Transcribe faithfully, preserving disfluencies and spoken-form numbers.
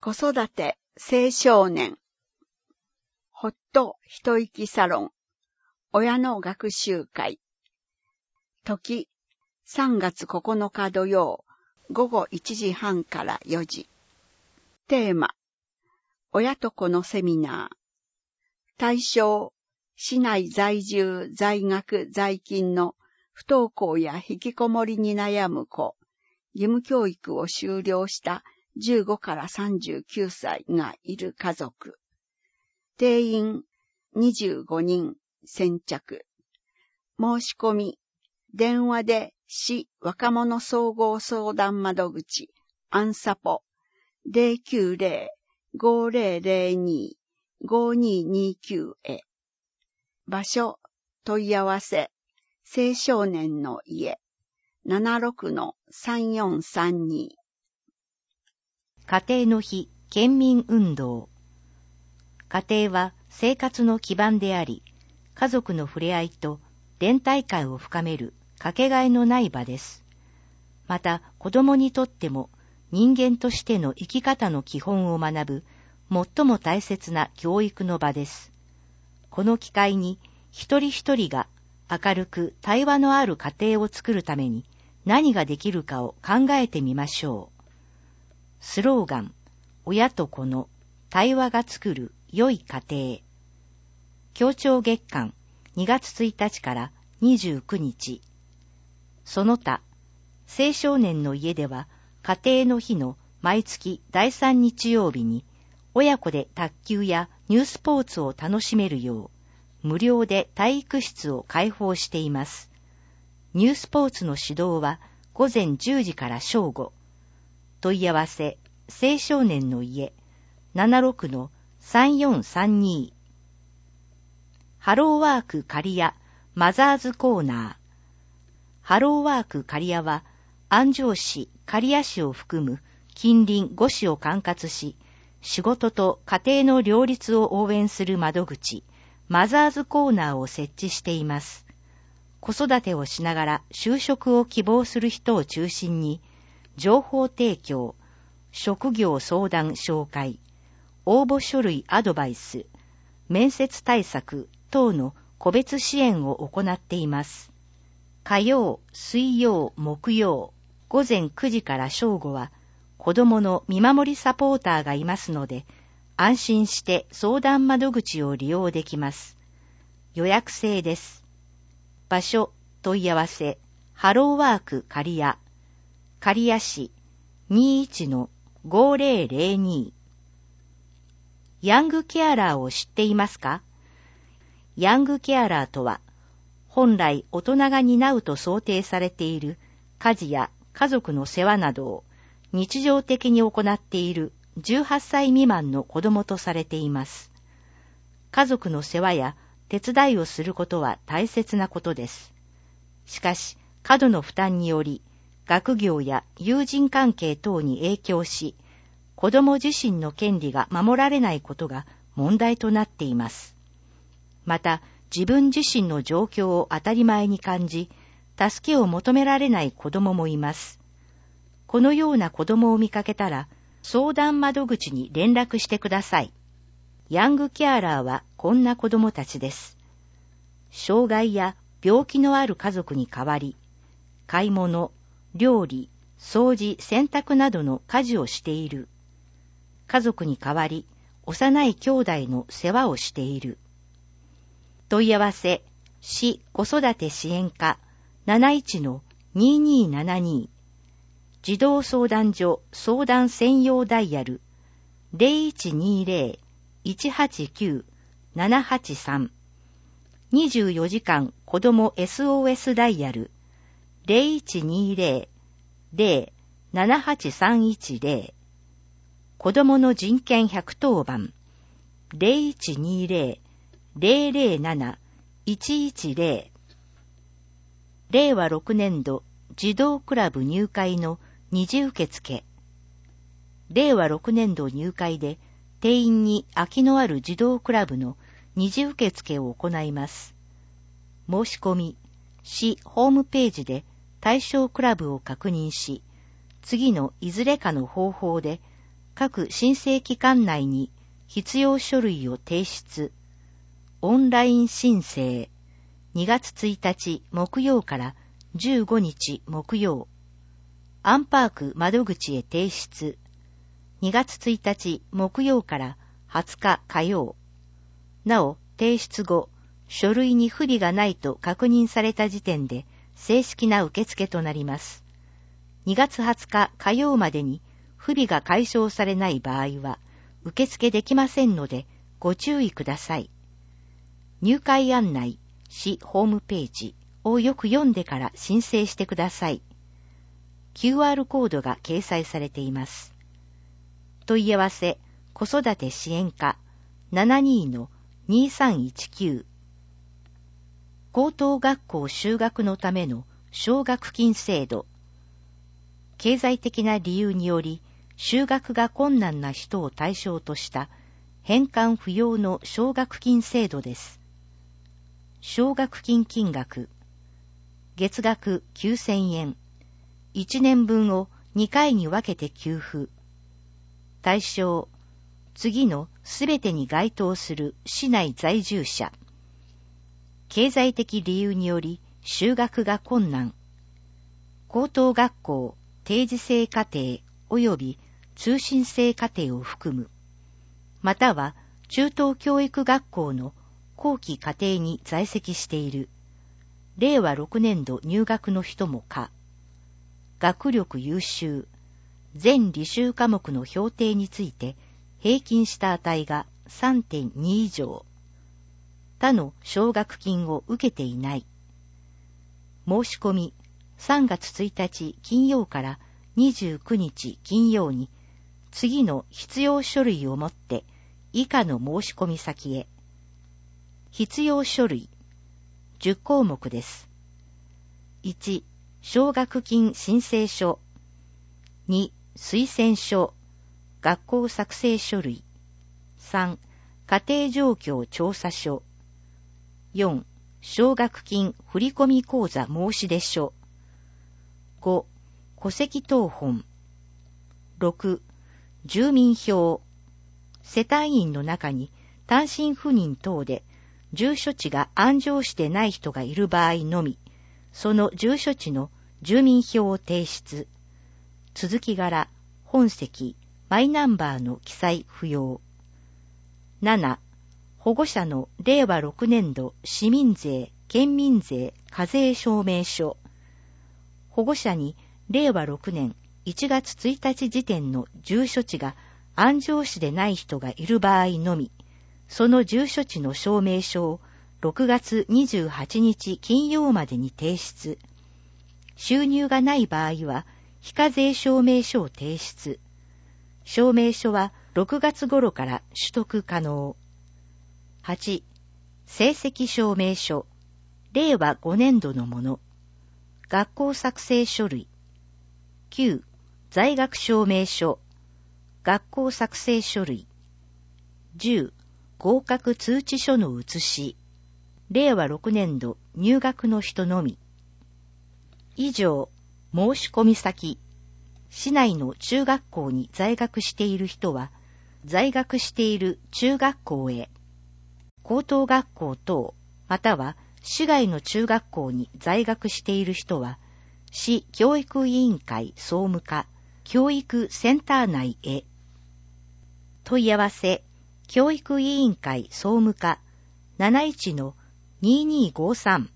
子育て青少年ほっと一息サロン親の学習会時さんがつここのか土曜ごごいちじはんからよじテーマ親と子のセミナー対象市内在住在学在勤の不登校や引きこもりに悩む子義務教育を修了したじゅうごからさんじゅうきゅうさいがいる家族。定員にじゅうごにん先着。申し込み、電話で市若者総合相談窓口アンサポ ゼロきゅうゼロ ごゼロゼロに ごににきゅう へ。場所、問い合わせ、青少年の家ななろくのさんよんさんに。 家庭の日県民運動。家庭は生活の基盤であり、家族の触れ合いと連帯感を深めるかけがえのない場です。また子供にとっても人間としての生き方の基本を学ぶ最も大切な教育の場です。この機会に一人一人が明るく対話のある家庭を作るために何ができるかを考えてみましょう。スローガン、親と子の対話が作る良い家庭。協調月間にがつついたちからにじゅうくにち。その他、青少年の家では家庭の日の毎月だいさんにち曜日に親子で卓球やニュースポーツを楽しめるよう無料で体育室を開放しています。ニュースポーツの指導はごぜんじゅうじから正午。問い合わせ、青少年の家、ななろくのさんよんさんに。ハローワーク刈谷マザーズコーナー。ハローワーク刈谷は、安城市、刈谷市を含む近隣ご市を管轄し、仕事と家庭の両立を応援する窓口、マザーズコーナーを設置しています。子育てをしながら就職を希望する人を中心に、情報提供、職業相談紹介、応募書類アドバイス、面接対策等の個別支援を行っています。火曜、水曜、木曜、ごぜんくじから正午は子どもの見守りサポーターがいますので、安心して相談窓口を利用できます。予約制です。場所、問い合わせ、ハローワーク刈谷、刈谷市 にじゅういちのごぜろぜろに。ヤングケアラーを知っていますか？ヤングケアラーとは、本来大人が担うと想定されている家事や家族の世話などを日常的に行っているじゅうはっさい未満の子供とされています。家族の世話や手伝いをすることは大切なことです。しかし、過度の負担により、学業や友人関係等に影響し、子供自身の権利が守られないことが問題となっています。また、自分自身の状況を当たり前に感じ、助けを求められない子供もいます。このような子供を見かけたら、相談窓口に連絡してください。ヤングケアラーはこんな子供たちです。障害や病気のある家族に代わり、買い物、料理、掃除、洗濯などの家事をしている。家族に代わり、幼い兄弟の世話をしている。問い合わせ、市子育て支援課 なないちのににーななに。児童相談所相談専用ダイヤル ゼロいちにーぜろ いちはちきゅう ななはちさん。にじゅうよじかん子ども エスオーエス ダイヤルゼロいちにーぜろ ゼロ ななはちさんいちゼロ。子どもの人権ひゃくとおばんゼロいちにーぜろ ゼロゼロなな いちいちゼロ。れいわろくねんど児童クラブ入会の二次受付。れいわろくねんど入会で定員に空きのある児童クラブの二次受付を行います。申し込み、市ホームページで対象クラブを確認し、次のいずれかの方法で各申請期間内に必要書類を提出。オンライン申請。にがつついたち木曜からじゅうごにち木曜。アンパーク窓口へ提出。にがつついたち木曜からはつか火曜。なお、提出後、書類に不備がないと確認された時点で正式な受付となります。にがつはつか火曜までに不備が解消されない場合は受付できませんのでご注意ください。入会案内、市ホームページをよく読んでから申請してください。キューアール コードが掲載されています。問い合わせ、子育て支援課 ななにーのにさんいちきゅう。高等学校就学のための奨学金制度。経済的な理由により就学が困難な人を対象とした返還不要の奨学金制度です。奨学金金額。月額きゅうせんえん。いちねんぶんをにかいに分けて給付。対象。次のすべてに該当する市内在住者。経済的理由により就学が困難。高等学校、定時制課程及び通信制課程を含む。または中等教育学校の後期課程に在籍している。れいわろくねんど入学の人も可。学力優秀。全履修科目の評定について平均した値が さんてんに 以上。他の奨学金を受けていない。申し込み、さんがつついたち金曜からにじゅうくにち金曜に、次の必要書類を持って以下の申し込み先へ。必要書類、じゅっこうもくです。いち、奨学金申請書。に、推薦書、学校作成書類。さん、家庭状況調査書。よん、奨学金振込口座申し出書。ご、戸籍謄本。ろく、住民票。世帯員の中に単身赴任等で住所地が安城市でない人がいる場合のみ、その住所地の住民票を提出。続き柄、本籍、マイナンバーの記載不要。なな、保護者のれいわろくねんど市民税、県民税、課税証明書。保護者にれいわろくねんいちがつついたち時点の住所地が安城市でない人がいる場合のみ、その住所地の証明書をろくがつにじゅうはちにち金曜までに提出。収入がない場合は、非課税証明書を提出。証明書はろくがつ頃から取得可能。はち、成績証明書。れいわごねんどのもの。学校作成書類。きゅう、在学証明書。学校作成書類。じゅう、合格通知書の写し。れいわろくねんど入学の人のみ。以上、申し込み先。市内の中学校に在学している人は、在学している中学校へ。高等学校等、または市外の中学校に在学している人は、市教育委員会総務課、教育センター内へ。問い合わせ、教育委員会総務課 なないちのにーにーごさん